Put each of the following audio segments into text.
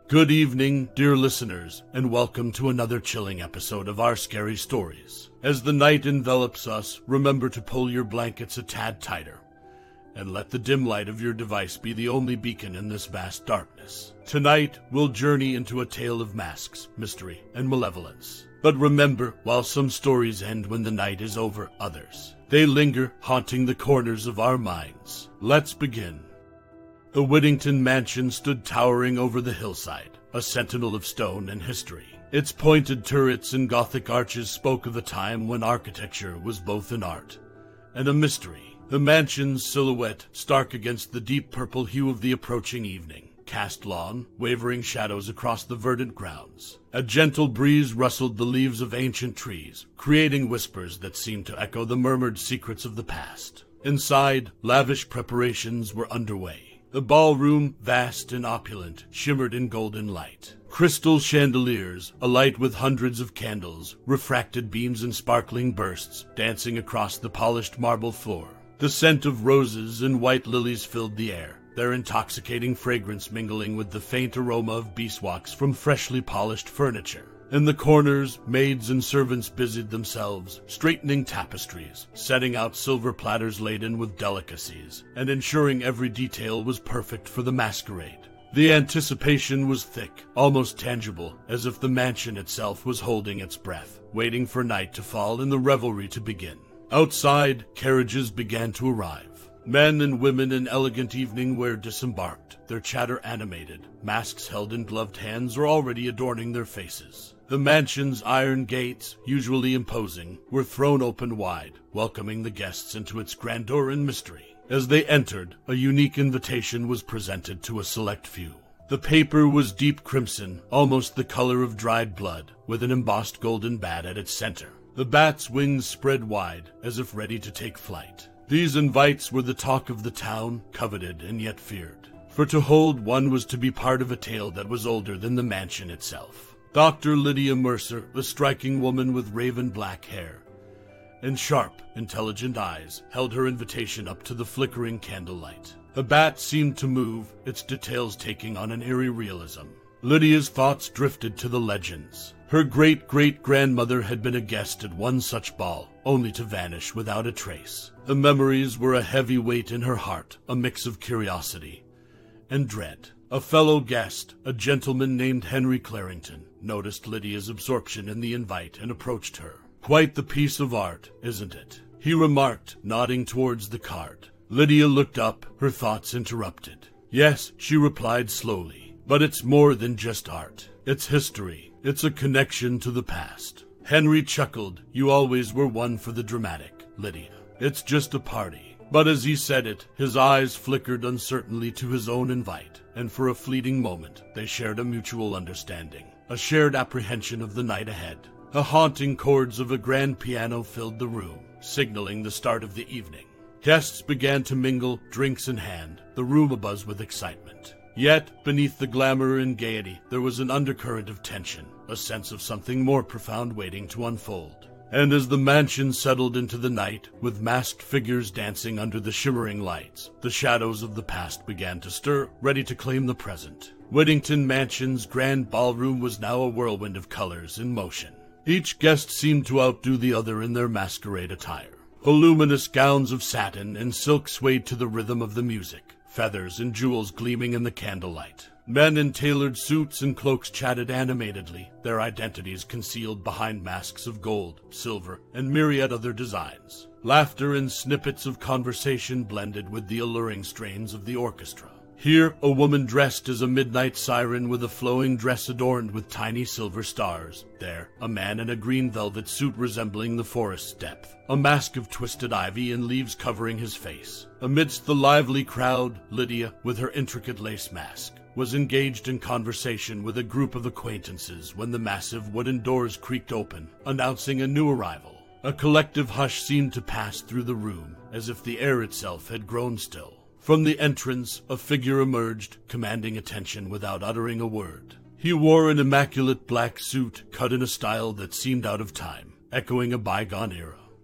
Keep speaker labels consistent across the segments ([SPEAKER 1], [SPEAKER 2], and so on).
[SPEAKER 1] Good evening, dear listeners, and welcome to another chilling episode of Our Scary Stories. As the night envelops us, remember to pull your blankets a tad tighter, and let the dim light of your device be the only beacon in this vast darkness. Tonight, we'll journey into a tale of masks, mystery, and malevolence. But remember, while some stories end when the night is over, others, they linger, haunting the corners of our minds. Let's begin. The Whittington Mansion stood towering over the hillside, a sentinel of stone and history. Its pointed turrets and Gothic arches spoke of a time when architecture was both an art and a mystery. The mansion's silhouette, stark against the deep purple hue of the approaching evening, cast long, wavering shadows across the verdant grounds. A gentle breeze rustled the leaves of ancient trees, creating whispers that seemed to echo the murmured secrets of the past. Inside, lavish preparations were underway. The ballroom, vast and opulent, shimmered in golden light. Crystal chandeliers, alight with hundreds of candles, refracted beams and sparkling bursts, dancing across the polished marble floor. The scent of roses and white lilies filled the air, their intoxicating fragrance mingling with the faint aroma of beeswax from freshly polished furniture. In the corners, maids and servants busied themselves, straightening tapestries, setting out silver platters laden with delicacies, and ensuring every detail was perfect for the masquerade. The anticipation was thick, almost tangible, as if the mansion itself was holding its breath, waiting for night to fall and the revelry to begin. Outside, carriages began to arrive. Men and women in elegant evening wear disembarked, their chatter animated. Masks held in gloved hands are already adorning their faces. The mansion's iron gates, usually imposing, were thrown open wide, welcoming the guests into its grandeur and mystery. As they entered, a unique invitation was presented to a select few. The paper was deep crimson, almost the color of dried blood, with an embossed golden bat at its center. The bat's wings spread wide, as if ready to take flight. These invites were the talk of the town, coveted and yet feared. For to hold one was to be part of a tale that was older than the mansion itself. Dr. Lydia Mercer, the striking woman with raven black hair and sharp, intelligent eyes, held her invitation up to the flickering candlelight. The bat seemed to move, its details taking on an eerie realism. Lydia's thoughts drifted to the legends. Her great-great-grandmother had been a guest at one such ball, only to vanish without a trace. The memories were a heavy weight in her heart, a mix of curiosity and dread. A fellow guest, a gentleman named Henry Clarington, noticed Lydia's absorption in the invite and approached her. "Quite the piece of art, isn't it?" he remarked, nodding towards the card. Lydia looked up, her thoughts interrupted. "Yes," she replied slowly, "but it's more than just art. It's history. It's a connection to the past." Henry chuckled. "You always were one for the dramatic, Lydia. It's just a party." But as he said it, his eyes flickered uncertainly to his own invite, and for a fleeting moment they shared a mutual understanding, a shared apprehension of the night ahead. The haunting chords of a grand piano filled the room, signaling the start of the evening. Guests began to mingle, drinks in hand, the room abuzz with excitement. Yet, beneath the glamour and gaiety, there was an undercurrent of tension, a sense of something more profound waiting to unfold. And as the mansion settled into the night, with masked figures dancing under the shimmering lights, the shadows of the past began to stir, ready to claim the present. Whittington Mansion's grand ballroom was now a whirlwind of colors in motion. Each guest seemed to outdo the other in their masquerade attire. Voluminous gowns of satin and silk swayed to the rhythm of the music, feathers and jewels gleaming in the candlelight. Men in tailored suits and cloaks chatted animatedly, their identities concealed behind masks of gold, silver, and myriad other designs. Laughter and snippets of conversation blended with the alluring strains of the orchestra. Here, a woman dressed as a midnight siren with a flowing dress adorned with tiny silver stars. There, a man in a green velvet suit resembling the forest's depth, a mask of twisted ivy and leaves covering his face. Amidst the lively crowd, Lydia, with her intricate lace mask, was engaged in conversation with a group of acquaintances when the massive wooden doors creaked open, announcing a new arrival. A collective hush seemed to pass through the room, as if the air itself had grown still. From the entrance, a figure emerged, commanding attention without uttering a word. He wore an immaculate black suit cut in a style that seemed out of time, echoing a bygone era.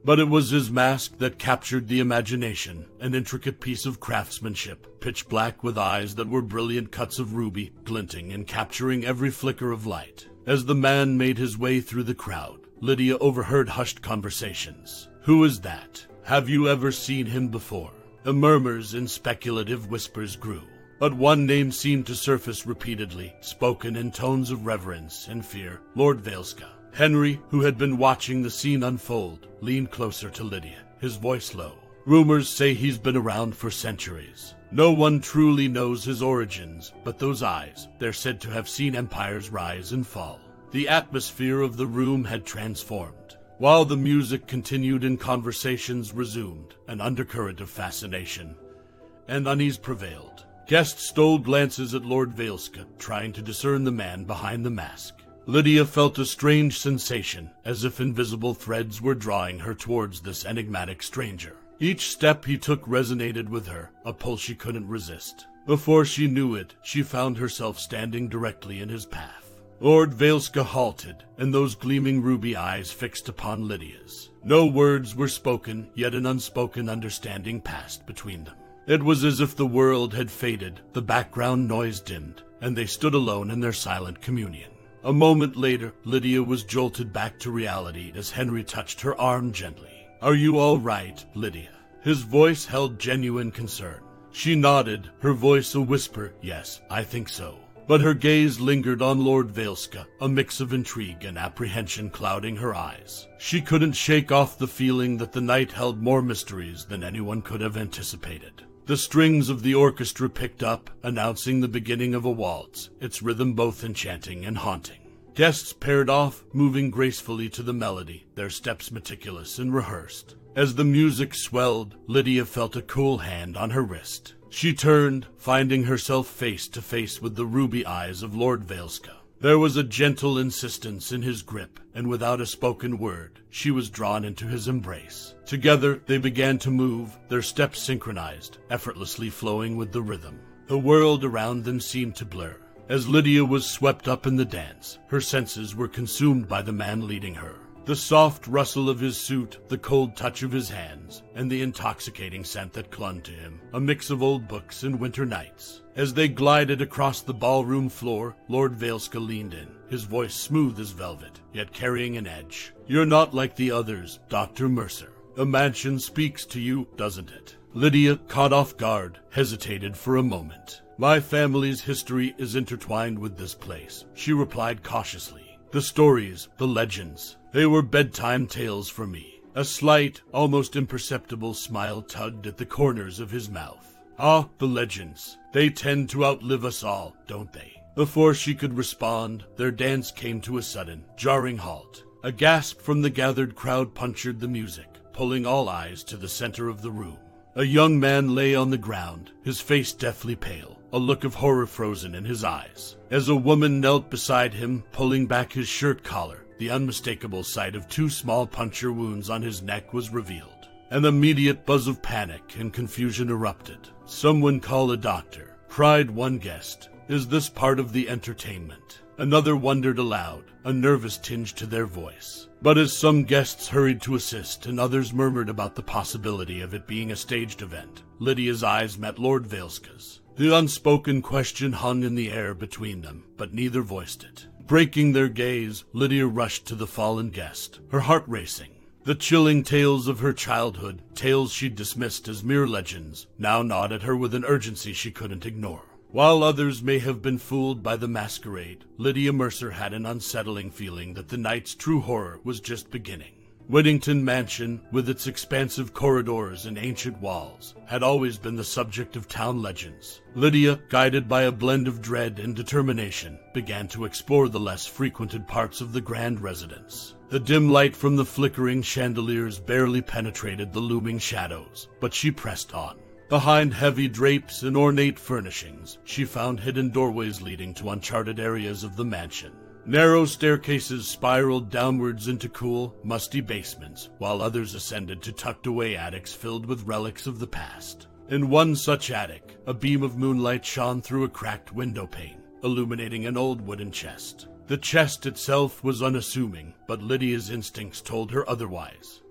[SPEAKER 1] But it was his mask that captured the imagination, an intricate piece of craftsmanship, pitch black with eyes that were brilliant cuts of ruby, glinting and capturing every flicker of light. As the man made his way through the crowd, Lydia overheard hushed conversations. "Who is that? Have you ever seen him before?" The murmurs and speculative whispers grew, but one name seemed to surface repeatedly, spoken in tones of reverence and fear: Lord Vailska. Henry, who had been watching the scene unfold, leaned closer to Lydia, his voice low. "Rumors say he's been around for centuries. No one truly knows his origins, but those eyes, they're said to have seen empires rise and fall." The atmosphere of the room had transformed. While the music continued and conversations resumed, an undercurrent of fascination and unease prevailed. Guests stole glances at Lord Vailska, trying to discern the man behind the mask. Lydia felt a strange sensation, as if invisible threads were drawing her towards this enigmatic stranger. Each step he took resonated with her, a pull she couldn't resist. Before she knew it, she found herself standing directly in his path. Lord Vailska halted, and those gleaming ruby eyes fixed upon Lydia's. No words were spoken, yet an unspoken understanding passed between them. It was as if the world had faded, the background noise dimmed, and they stood alone in their silent communion. A moment later, Lydia was jolted back to reality as Henry touched her arm gently. "Are you all right, Lydia?" His voice held genuine concern. She nodded, her voice a whisper, "Yes, I think so." But her gaze lingered on Lord Vailska, a mix of intrigue and apprehension clouding her eyes. She couldn't shake off the feeling that the night held more mysteries than anyone could have anticipated. The strings of the orchestra picked up, announcing the beginning of a waltz, its rhythm both enchanting and haunting. Guests paired off, moving gracefully to the melody, their steps meticulous and rehearsed. As the music swelled, Lydia felt a cool hand on her wrist. She turned, finding herself face to face with the ruby eyes of Lord Vailska. There was a gentle insistence in his grip, and without a spoken word, she was drawn into his embrace. Together, they began to move, their steps synchronized, effortlessly flowing with the rhythm. The world around them seemed to blur. As Lydia was swept up in the dance, her senses were consumed by the man leading her. The soft rustle of his suit, the cold touch of his hands, and the intoxicating scent that clung to him, a mix of old books and winter nights. As they glided across the ballroom floor, Lord Vailska leaned in, his voice smooth as velvet, yet carrying an edge. "You're not like the others, Dr. Mercer. The mansion speaks to you, doesn't it?" Lydia, caught off guard, hesitated for a moment. "My family's history is intertwined with this place," she replied cautiously. "The stories, the legends, they were bedtime tales for me." A slight, almost imperceptible smile tugged at the corners of his mouth. "Ah, the legends. They tend to outlive us all, don't they?" Before she could respond, their dance came to a sudden, jarring halt. A gasp from the gathered crowd punctured the music, pulling all eyes to the center of the room. A young man lay on the ground, his face deathly pale, a look of horror frozen in his eyes. As a woman knelt beside him, pulling back his shirt collar, the unmistakable sight of 2 small puncture wounds on his neck was revealed. An immediate buzz of panic and confusion erupted. "Someone call a doctor," cried one guest. "Is this part of the entertainment?" Another wondered aloud, a nervous tinge to their voice. But as some guests hurried to assist and others murmured about the possibility of it being a staged event, Lydia's eyes met Lord Vailska's. The unspoken question hung in the air between them, but neither voiced it. Breaking their gaze, Lydia rushed to the fallen guest, her heart racing. The chilling tales of her childhood, tales she'd dismissed as mere legends, now gnawed at her with an urgency she couldn't ignore. While others may have been fooled by the masquerade, Lydia Mercer had an unsettling feeling that the night's true horror was just beginning. Whittington Mansion, with its expansive corridors and ancient walls, had always been the subject of town legends. Lydia, guided by a blend of dread and determination, began to explore the less frequented parts of the grand residence. The dim light from the flickering chandeliers barely penetrated the looming shadows, but she pressed on. Behind heavy drapes and ornate furnishings, she found hidden doorways leading to uncharted areas of the mansion. Narrow staircases spiraled downwards into cool, musty basements, while others ascended to tucked-away attics filled with relics of the past. In one such attic, a beam of moonlight shone through a cracked window pane, illuminating an old wooden chest. The chest itself was unassuming, but Lydia's instincts told her otherwise.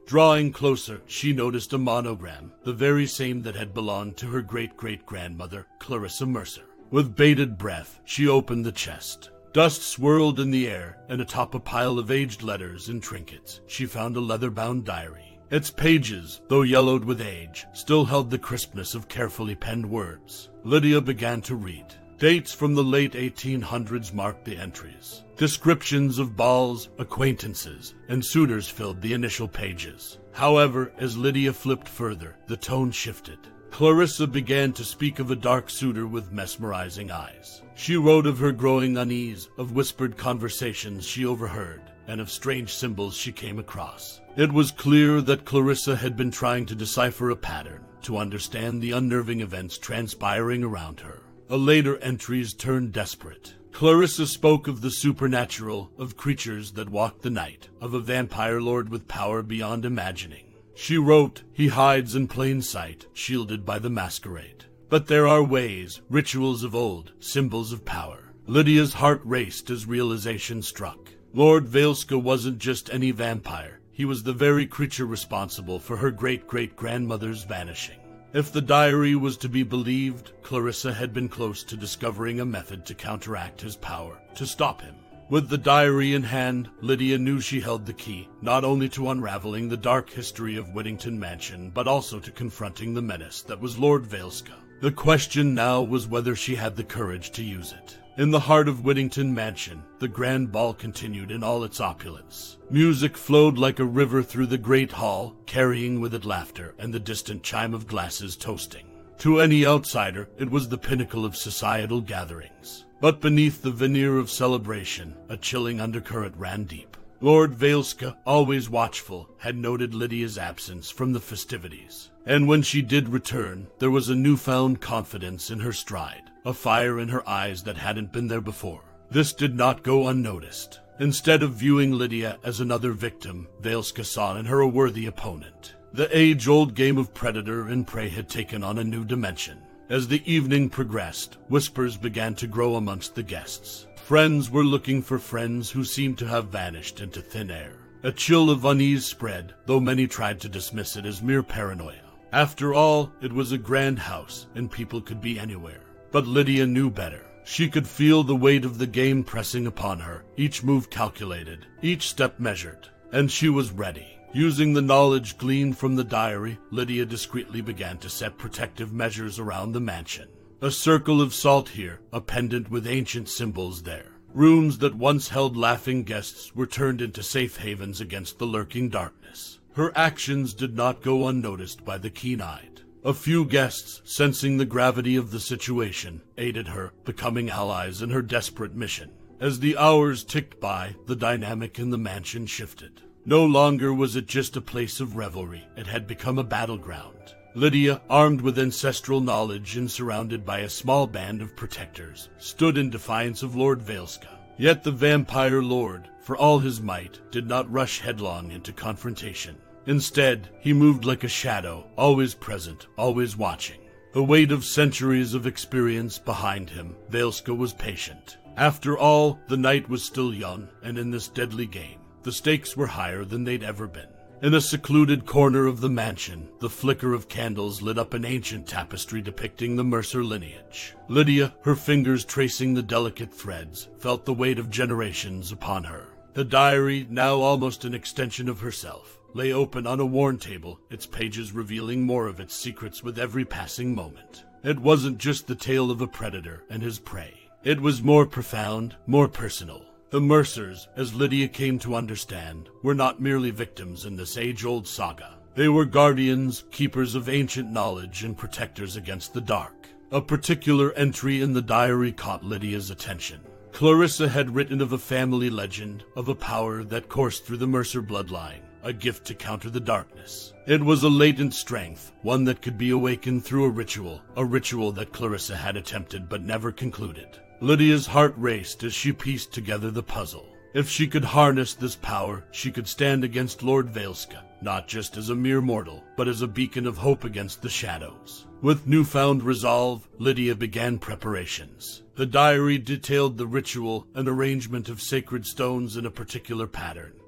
[SPEAKER 1] Drawing closer, she noticed a monogram, the very same that had belonged to her great-great-grandmother, Clarissa Mercer. With bated breath, she opened the chest. Dust swirled in the air, and atop a pile of aged letters and trinkets, she found a leather-bound diary. Its pages, though yellowed with age, still held the crispness of carefully penned words. Lydia began to read. Dates from the late 1800s marked the entries. Descriptions of balls, acquaintances, and suitors filled the initial pages. However, as Lydia flipped further, the tone shifted. Clarissa began to speak of a dark suitor with mesmerizing eyes. She wrote of her growing unease, of whispered conversations she overheard, and of strange symbols she came across. It was clear that Clarissa had been trying to decipher a pattern, to understand the unnerving events transpiring around her. Later entries turned desperate. Clarissa spoke of the supernatural, of creatures that walked the night, of a vampire lord with power beyond imagining. She wrote, "He hides in plain sight, shielded by the masquerade. But there are ways, rituals of old, symbols of power." Lydia's heart raced as realization struck. Lord Vailska wasn't just any vampire. He was the very creature responsible for her great-great-grandmother's vanishing. If the diary was to be believed, Clarissa had been close to discovering a method to counteract his power, to stop him. With the diary in hand, Lydia knew she held the key, not only to unraveling the dark history of Whittington Mansion, but also to confronting the menace that was Lord Vailska. The question now was whether she had the courage to use it. In the heart of Whittington Mansion, the grand ball continued in all its opulence. Music flowed like a river through the great hall, carrying with it laughter and the distant chime of glasses toasting. To any outsider, it was the pinnacle of societal gatherings. But beneath the veneer of celebration, a chilling undercurrent ran deep. Lord Vailska, always watchful, had noted Lydia's absence from the festivities. And when she did return, there was a newfound confidence in her stride, a fire in her eyes that hadn't been there before. This did not go unnoticed. Instead of viewing Lydia as another victim, Vailska saw in her a worthy opponent. The age-old game of predator and prey had taken on a new dimension. As the evening progressed, whispers began to grow amongst the guests. Friends were looking for friends who seemed to have vanished into thin air. A chill of unease spread, though many tried to dismiss it as mere paranoia. After all, it was a grand house, and people could be anywhere. But Lydia knew better. She could feel the weight of the game pressing upon her, each move calculated, each step measured. And she was ready. Using the knowledge gleaned from the diary, Lydia discreetly began to set protective measures around the mansion. A circle of salt here, a pendant with ancient symbols there. Rooms that once held laughing guests were turned into safe havens against the lurking darkness. Her actions did not go unnoticed by the keen-eyed. A few guests, sensing the gravity of the situation, aided her, becoming allies in her desperate mission. As the hours ticked by, the dynamic in the mansion shifted. No longer was it just a place of revelry, it had become a battleground. Lydia, armed with ancestral knowledge and surrounded by a small band of protectors, stood in defiance of Lord Vailska. Yet the vampire lord, for all his might, did not rush headlong into confrontation. Instead, he moved like a shadow, always present, always watching. The weight of centuries of experience behind him, Vailska was patient. After all, the night was still young, and in this deadly game, the stakes were higher than they'd ever been. In a secluded corner of the mansion, the flicker of candles lit up an ancient tapestry depicting the Mercer lineage. Lydia, her fingers tracing the delicate threads, felt the weight of generations upon her. The diary, now almost an extension of herself, lay open on a worn table, its pages revealing more of its secrets with every passing moment. It wasn't just the tale of a predator and his prey. It was more profound, more personal. The Mercers, as Lydia came to understand, were not merely victims in this age-old saga. They were guardians, keepers of ancient knowledge, and protectors against the dark. A particular entry in the diary caught Lydia's attention. Clarissa had written of a family legend, of a power that coursed through the Mercer bloodline, a gift to counter the darkness. It was a latent strength, one that could be awakened through a ritual that Clarissa had attempted but never concluded. Lydia's heart raced as she pieced together the puzzle. If she could harness this power, she could stand against Lord Vailska, not just as a mere mortal, but as a beacon of hope against the shadows. With newfound resolve, Lydia began preparations. The diary detailed the ritual, an arrangement of sacred stones in a particular pattern.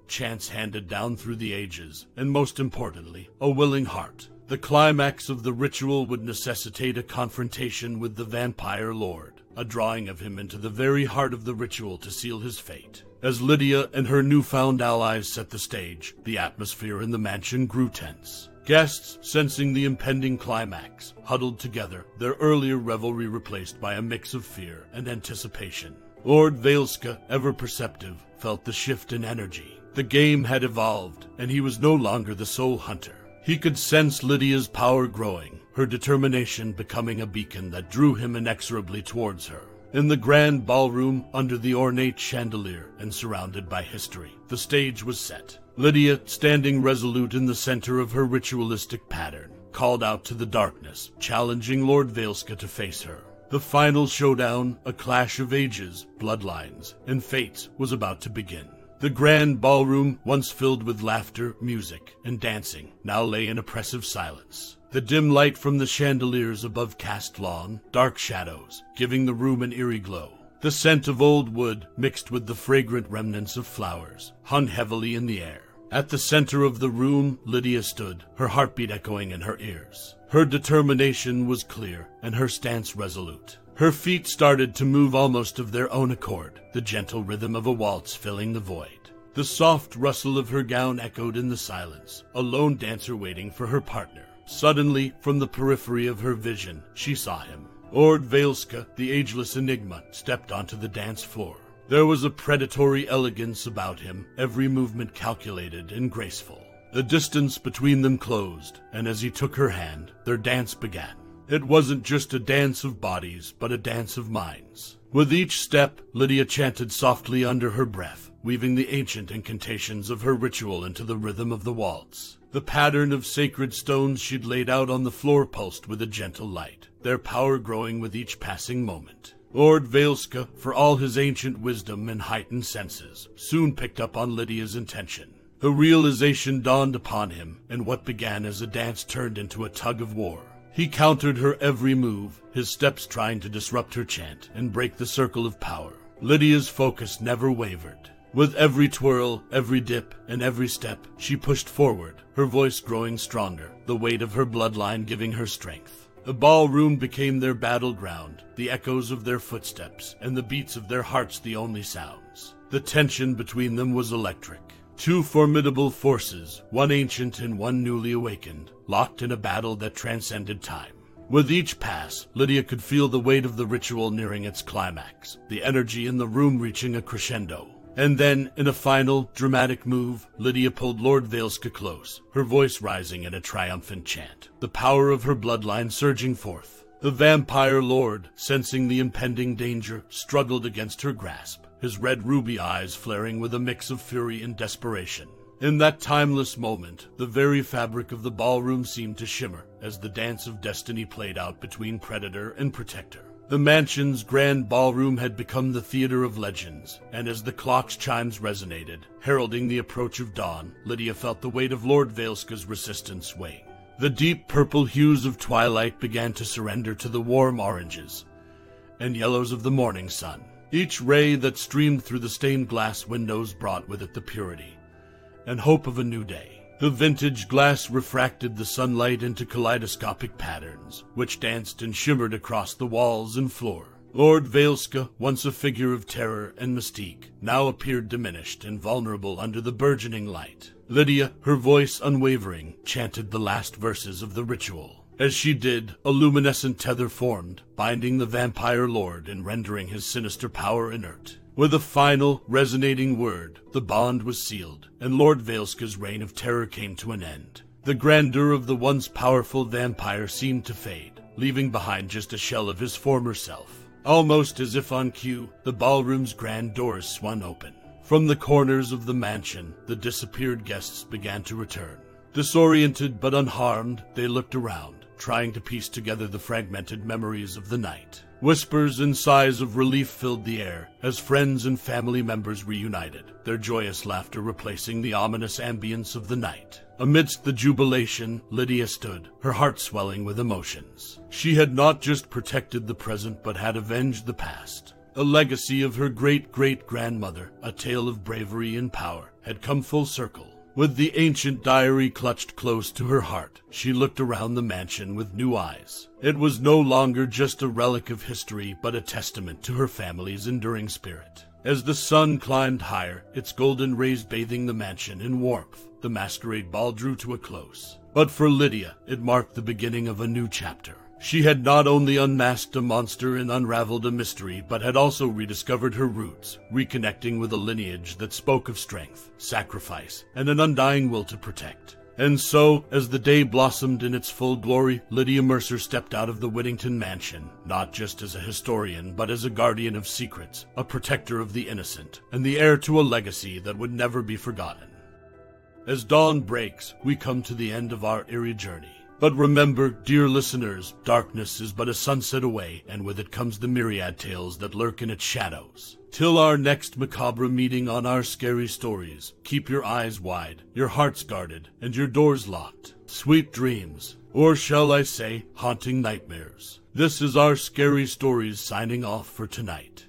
[SPEAKER 1] chance handed down through the ages, and most importantly, a willing heart. The climax of the ritual would necessitate a confrontation with the vampire lord, a drawing of him into the very heart of the ritual to seal his fate. As Lydia and her newfound allies set the stage, the atmosphere in the mansion grew tense. Guests, sensing the impending climax, huddled together, their earlier revelry replaced by a mix of fear and anticipation. Lord Vailska, ever perceptive, felt the shift in energy. The game had evolved, and he was no longer the sole hunter. He could sense Lydia's power growing, her determination becoming a beacon that drew him inexorably towards her. In the grand ballroom, under the ornate chandelier and surrounded by history, the stage was set. Lydia, standing resolute in the center of her ritualistic pattern, called out to the darkness, challenging Lord Vailska to face her. The final showdown, a clash of ages, bloodlines, and fates, was about to begin. The grand ballroom, once filled with laughter, music, and dancing, now lay in oppressive silence. The dim light from the chandeliers above cast long, dark shadows, giving the room an eerie glow. The scent of old wood, mixed with the fragrant remnants of flowers, hung heavily in the air. At the center of the room, Lydia stood, her heartbeat echoing in her ears. Her determination was clear, and her stance resolute. Her feet started to move almost of their own accord, the gentle rhythm of a waltz filling the void. The soft rustle of her gown echoed in the silence, a lone dancer waiting for her partner. Suddenly, from the periphery of her vision, she saw him. Lord Vailska, the ageless enigma, stepped onto the dance floor. There was a predatory elegance about him, every movement calculated and graceful. The distance between them closed, and as he took her hand, their dance began. It wasn't just a dance of bodies, but a dance of minds. With each step, Lydia chanted softly under her breath, weaving the ancient incantations of her ritual into the rhythm of the waltz. The pattern of sacred stones she'd laid out on the floor pulsed with a gentle light, their power growing with each passing moment. Lord Vailska, for all his ancient wisdom and heightened senses, soon picked up on Lydia's intention. The realization dawned upon him, and what began as a dance turned into a tug of war. He countered her every move, his steps trying to disrupt her chant and break the circle of power. Lydia's focus never wavered. With every twirl, every dip, and every step, she pushed forward, her voice growing stronger, the weight of her bloodline giving her strength. The ballroom became their battleground, the echoes of their footsteps, and the beats of their hearts the only sounds. The tension between them was electric. Two formidable forces, one ancient and one newly awakened, locked in a battle that transcended time. With each pass, Lydia could feel the weight of the ritual nearing its climax, the energy in the room reaching a crescendo. And then, in a final, dramatic move, Lydia pulled Lord Vailska close, her voice rising in a triumphant chant, the power of her bloodline surging forth. The vampire lord, sensing the impending danger, struggled against her grasp, his red ruby eyes flaring with a mix of fury and desperation. In that timeless moment, the very fabric of the ballroom seemed to shimmer as the dance of destiny played out between predator and protector. The mansion's grand ballroom had become the theater of legends, and as the clock's chimes resonated, heralding the approach of dawn, Lydia felt the weight of Lord Vailska's resistance weighing. The deep purple hues of twilight began to surrender to the warm oranges and yellows of the morning sun. Each ray that streamed through the stained glass windows brought with it the purity and hope of a new day. The vintage glass refracted the sunlight into kaleidoscopic patterns, which danced and shimmered across the walls and floor. Lord Vailska, once a figure of terror and mystique, now appeared diminished and vulnerable under the burgeoning light. Lydia, her voice unwavering, chanted the last verses of the ritual. As she did, a luminescent tether formed, binding the vampire lord and rendering his sinister power inert. With a final, resonating word, the bond was sealed, and Lord Vailska's reign of terror came to an end. The grandeur of the once powerful vampire seemed to fade, leaving behind just a shell of his former self. Almost as if on cue, the ballroom's grand doors swung open. From the corners of the mansion, the disappeared guests began to return. Disoriented but unharmed, they looked around, trying to piece together the fragmented memories of the night. Whispers and sighs of relief filled the air as friends and family members reunited, their joyous laughter replacing the ominous ambience of the night. Amidst the jubilation, Lydia stood, her heart swelling with emotions. She had not just protected the present but had avenged the past. A legacy of her great-great-grandmother, a tale of bravery and power, had come full circle. With the ancient diary clutched close to her heart, she looked around the mansion with new eyes. It was no longer just a relic of history, but a testament to her family's enduring spirit. As the sun climbed higher, its golden rays bathing the mansion in warmth, the masquerade ball drew to a close. But for Lydia, it marked the beginning of a new chapter. She had not only unmasked a monster and unraveled a mystery, but had also rediscovered her roots, reconnecting with a lineage that spoke of strength, sacrifice, and an undying will to protect. And so, as the day blossomed in its full glory, Lydia Mercer stepped out of the Whittington mansion, not just as a historian, but as a guardian of secrets, a protector of the innocent, and the heir to a legacy that would never be forgotten. As dawn breaks, we come to the end of our eerie journey. But remember, dear listeners, darkness is but a sunset away, and with it comes the myriad tales that lurk in its shadows. Till our next macabre meeting on Our Scary Stories, keep your eyes wide, your hearts guarded, and your doors locked. Sweet dreams, or shall I say, haunting nightmares. This is Our Scary Stories signing off for tonight.